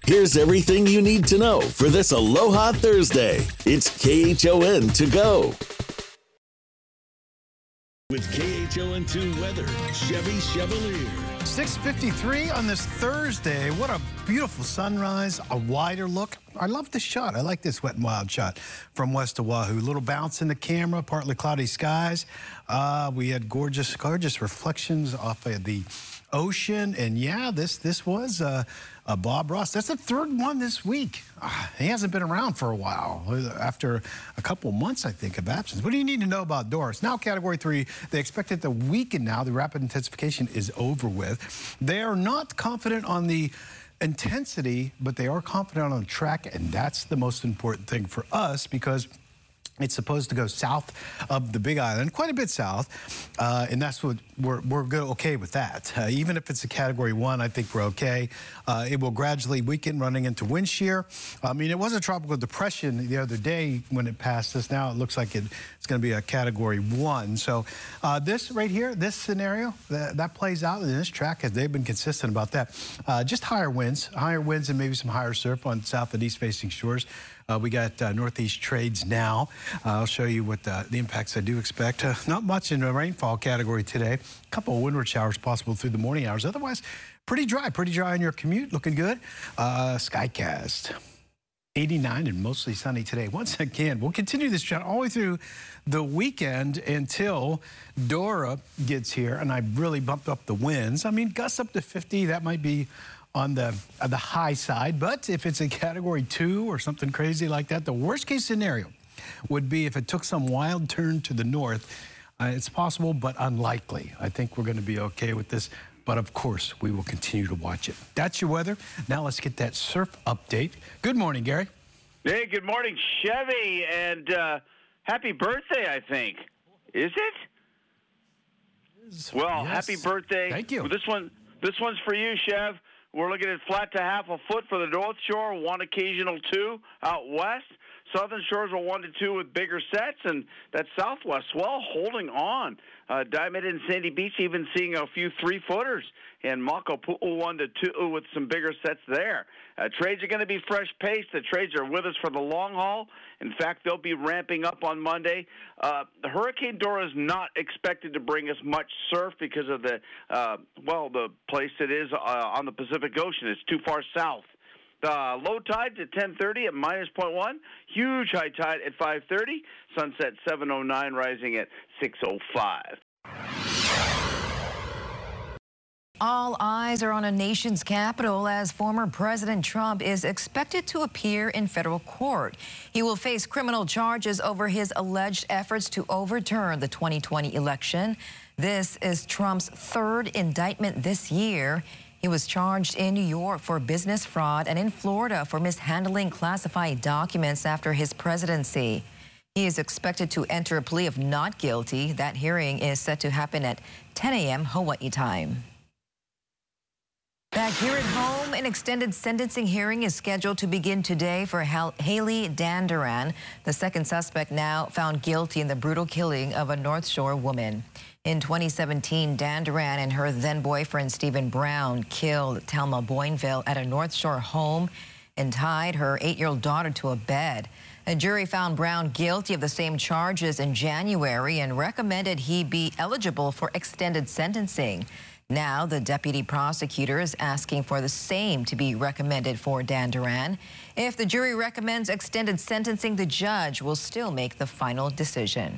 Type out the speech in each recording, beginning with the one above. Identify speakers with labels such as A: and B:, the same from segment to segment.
A: Here's everything you need to know for this Aloha Thursday. It's KHON to go. With KHON2 weather, Chevy Chevalier.
B: 6:53 on this Thursday. What a beautiful sunrise, a wider look. I love this shot. I like this Wet n Wild shot from West Oahu. Little bounce in the camera, partly cloudy skies. We had gorgeous reflections off of the ocean. And yeah, this was Bob Ross. That's the third one this week. He hasn't been around for a while, after a couple months, I think, of absence. What do you need to know about Doris? Now Category 3, they expect it to weaken now. The rapid intensification is over with. They are not confident on the intensity, but they are confident on the track, and that's the most important thing for us because it's supposed to go south of the Big Island, quite a bit south, and that's what we're okay with that. Even if it's a Category 1, I think we're okay. It will gradually weaken running into wind shear. I mean, it was a tropical depression the other day when it passed us. Now it looks like it's going to be a Category 1. So this right here, this scenario, that plays out in this track, as they've been consistent about that. Just higher winds and maybe some higher surf on south and east-facing shores. We got northeast trades now. I'll show you what the impacts I do expect. Not much in the rainfall category today. A couple of windward showers possible through the morning hours. Otherwise, pretty dry on your commute. Looking good. Skycast. 89 and mostly sunny today. Once again, we'll continue this trend all the way through the weekend until Dora gets here, and I really bumped up the winds. I mean, gusts up to 50. That might be on the high side, but if it's a Category 2 or something crazy like that, the worst case scenario would be if it took some wild turn to the north. It's possible, but unlikely. I think we're going to be okay with this, but of course, we will continue to watch it. That's your weather. Now let's get that surf update. Good morning, Gary.
C: Hey, good morning, Chevy, and happy birthday, I think. Is it? Well,
B: yes.
C: Happy birthday.
B: Thank you.
C: This one's for you, Chev. We're looking at flat to half a foot for the North Shore, one occasional 2 out west. Southern shores are 1 to 2 with bigger sets, and that southwest swell holding on. Diamond and Sandy Beach even seeing a few 3-footers, and Makapu'u 1 to 2 with some bigger sets there. Trades are going to be fresh paced. The trades are with us for the long haul. In fact, they'll be ramping up on Monday. The Hurricane Dora is not expected to bring us much surf because of the place it is on the Pacific Ocean. It's too far south. Low tides at 10:30 at -0.1. Huge high tide at 5:30. Sunset 7:09, rising at 6:05.
D: All eyes are on a nation's capital as former President Trump is expected to appear in federal court. He will face criminal charges over his alleged efforts to overturn the 2020 election. This is Trump's third indictment this year. He was charged in New York for business fraud and in Florida for mishandling classified documents after his presidency. He is expected to enter a plea of not guilty. That hearing is set to happen at 10 a.m. Hawaii time. Back here at home, an extended sentencing hearing is scheduled to begin today for Haley Danduran, the second suspect now found guilty in the brutal killing of a North Shore woman. In 2017, Danduran and her then-boyfriend Stephen Brown killed Thelma Boinville at a North Shore home and tied her 8-year-old daughter to a bed. A jury found Brown guilty of the same charges in January and recommended he be eligible for extended sentencing. Now, the deputy prosecutor is asking for the same to be recommended for Danduran. If the jury recommends extended sentencing, the judge will still make the final decision.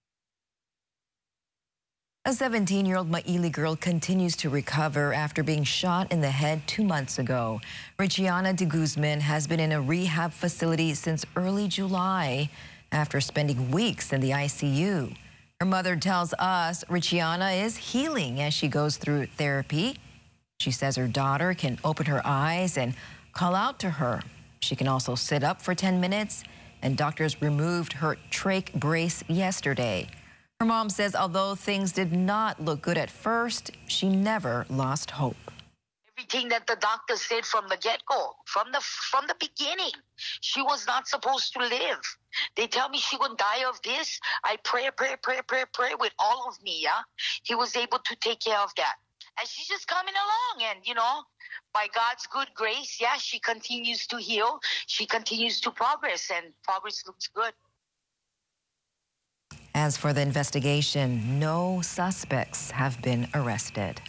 D: A 17-year-old Maili girl continues to recover after being shot in the head 2 months ago. Richiana de Guzman has been in a rehab facility since early July after spending weeks in the ICU. Her mother tells us Richiana is healing as she goes through therapy. She says her daughter can open her eyes and call out to her. She can also sit up for 10 minutes, and doctors removed her trach brace yesterday. Her mom says although things did not look good at first, she never lost hope.
E: Everything that the doctor said from the get-go, from the beginning, she was not supposed to live. They tell me she gonna die of this. I pray with all of me, yeah? He was able to take care of that. And she's just coming along, and, you know, by God's good grace, yeah, she continues to heal. She continues to progress, and progress looks good.
D: As for the investigation, no suspects have been arrested.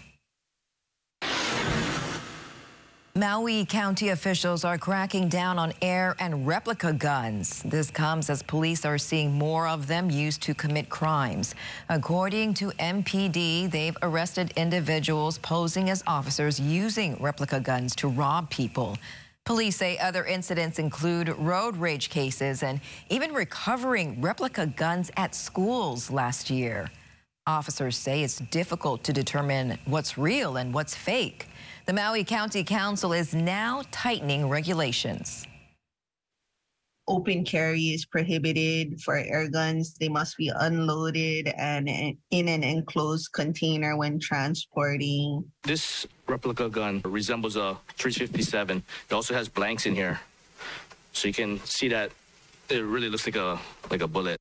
D: Maui County officials are cracking down on air and replica guns. This comes as police are seeing more of them used to commit crimes. According to MPD, they've arrested individuals posing as officers using replica guns to rob people. Police say other incidents include road rage cases and even recovering replica guns at schools last year. Officers say it's difficult to determine what's real and what's fake. The Maui County Council is now tightening regulations.
F: Open carry is prohibited for air guns. They must be unloaded and in an enclosed container when transporting.
G: This replica gun resembles a 357. It also has blanks in here. So you can see that it really looks like a bullet.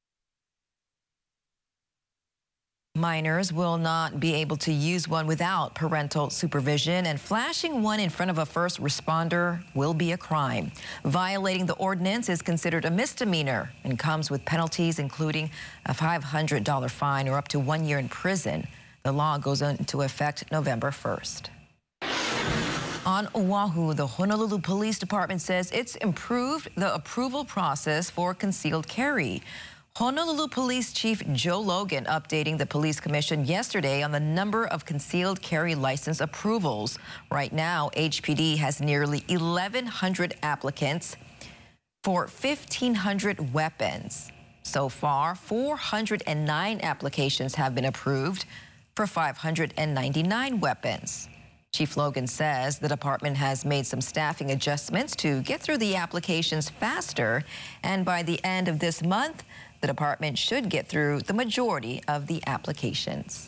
D: Minors will not be able to use one without parental supervision, and flashing one in front of a first responder will be a crime. Violating the ordinance is considered a misdemeanor and comes with penalties including a $500 fine or up to 1 year in prison. The law goes into effect November 1st. On Oahu, the Honolulu Police Department says it's improved the approval process for concealed carry. Honolulu Police Chief Joe Logan updating the Police Commission yesterday on the number of concealed carry license approvals. Right now, HPD has nearly 1,100 applicants for 1,500 weapons. So far, 409 applications have been approved for 599 weapons. Chief Logan says the department has made some staffing adjustments to get through the applications faster, and by the end of this month, the department should get through the majority of the applications.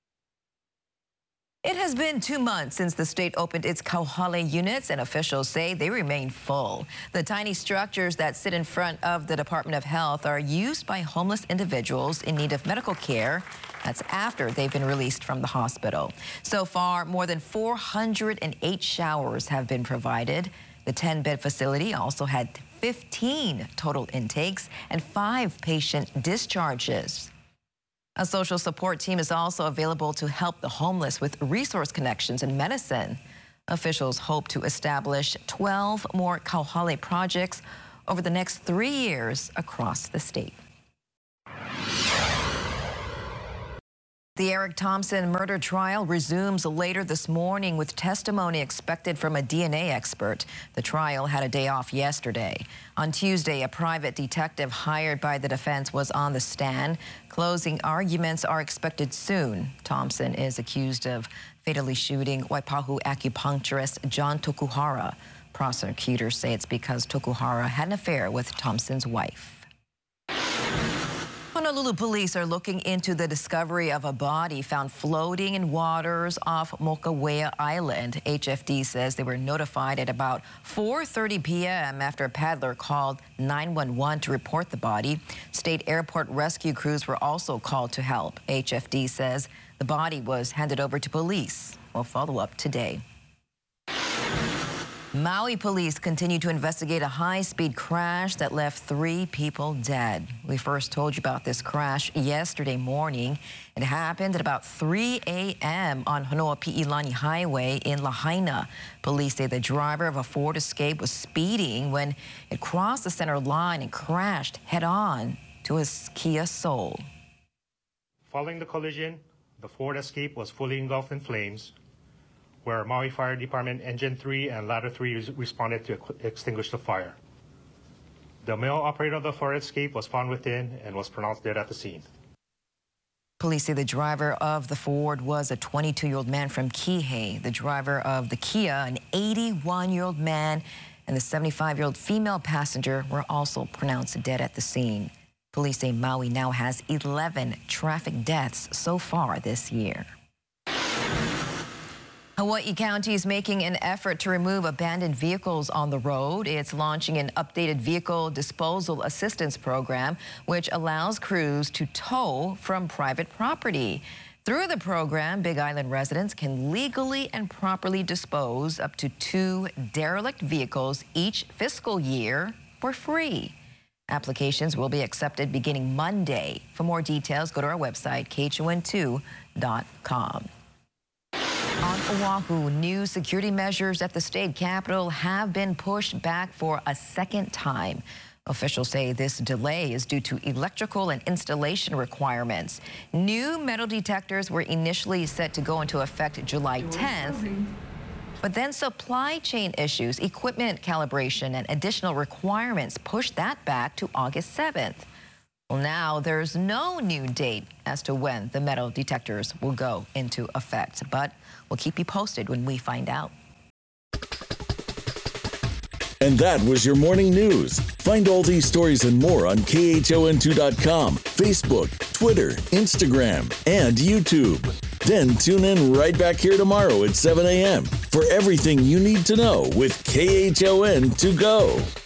D: It has been 2 months since the state opened its Kauhale units, and officials say they remain full. The tiny structures that sit in front of the Department of Health are used by homeless individuals in need of medical care. That's after they've been released from the hospital. So far, more than 408 showers have been provided. The 10-bed facility also had 15 total intakes and 5 patient discharges. A social support team is also available to help the homeless with resource connections and medicine. Officials hope to establish 12 more Kauhale projects over the next 3 years across the state. The Eric Thompson murder trial resumes later this morning with testimony expected from a DNA expert. The trial had a day off yesterday. On Tuesday, a private detective hired by the defense was on the stand. Closing arguments are expected soon. Thompson is accused of fatally shooting Waipahu acupuncturist John Tokuhara. Prosecutors say it's because Tokuhara had an affair with Thompson's wife. Honolulu police are looking into the discovery of a body found floating in waters off Mokawea Island. HFD says they were notified at about 4:30 p.m. after a paddler called 911 to report the body. State airport rescue crews were also called to help. HFD says the body was handed over to police. We'll follow up today. Maui police continue to investigate a high-speed crash that left 3 people dead. We first told you about this crash yesterday morning. It happened at about 3 a.m. on Honoapi'ilani Highway in Lahaina. Police say the driver of a Ford Escape was speeding when it crossed the center line and crashed head-on to his Kia Soul.
H: Following the collision, the Ford Escape was fully engulfed in flames, where Maui Fire Department Engine 3 and Ladder 3 responded to extinguish the fire. The male operator of the Ford Escape was found within and was pronounced dead at the scene.
D: Police say the driver of the Ford was a 22-year-old man from Kihei. The driver of the Kia, an 81-year-old man, and the 75-year-old female passenger were also pronounced dead at the scene. Police say Maui now has 11 traffic deaths so far this year. Hawaii County is making an effort to remove abandoned vehicles on the road. It's launching an updated vehicle disposal assistance program, which allows crews to tow from private property. Through the program, Big Island residents can legally and properly dispose up to 2 derelict vehicles each fiscal year for free. Applications will be accepted beginning Monday. For more details, go to our website, khon2.com. On Oahu, new security measures at the state capitol have been pushed back for a second time. Officials say this delay is due to electrical and installation requirements. New metal detectors were initially set to go into effect July 10th, but then supply chain issues, equipment calibration, and additional requirements pushed that back to August 7th. Well, now there's no new date as to when the metal detectors will go into effect, but we'll keep you posted when we find out.
A: And that was your morning news. Find all these stories and more on KHON2.com, Facebook, Twitter, Instagram, and YouTube. Then tune in right back here tomorrow at 7 a.m. for everything you need to know with KHON to go.